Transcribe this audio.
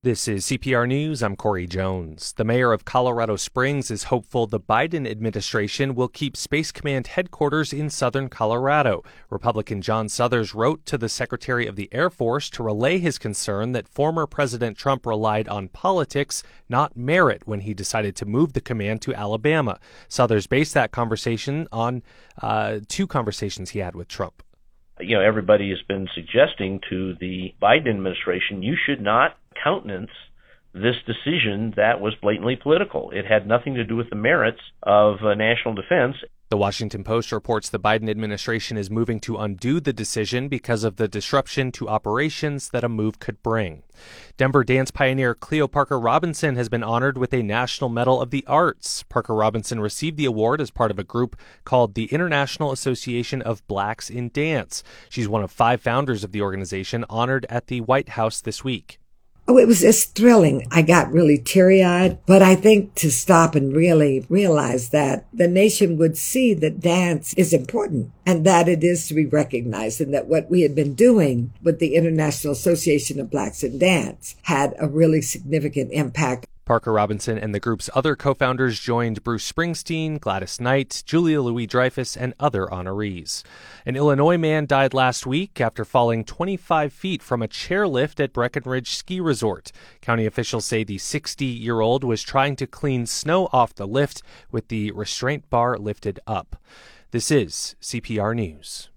This is CPR News. I'm Corey Jones. The mayor of Colorado Springs is hopeful the Biden administration will keep Space Command headquarters in southern Colorado. Republican John Suthers wrote to the Secretary of the Air Force to relay his concern that former President Trump relied on politics, not merit, when he decided to move the command to Alabama. Suthers based that conversation on two conversations he had with Trump. Everybody has been suggesting to the Biden administration, you should not countenance this decision that was blatantly political. It had nothing to do with the merits of national defense. The Washington Post reports the Biden administration is moving to undo the decision because of the disruption to operations that a move could bring. Denver dance pioneer Cleo Parker Robinson has been honored with a National Medal of the Arts. Parker Robinson received the award as part of a group called the International Association of Blacks in Dance. She's one of 5 founders of the organization honored at the White House this week. Oh, it was just thrilling. I got really teary-eyed, but I think to stop and really realize that the nation would see that dance is important and that it is to be recognized, and that what we had been doing with the International Association of Blacks in Dance had a really significant impact. Parker Robinson and the group's other co-founders joined Bruce Springsteen, Gladys Knight, Julia Louis-Dreyfus, and other honorees. An Illinois man died last week after falling 25 feet from a chairlift at Breckenridge Ski Resort. County officials say the 60-year-old was trying to clean snow off the lift with the restraint bar lifted up. This is CPR News.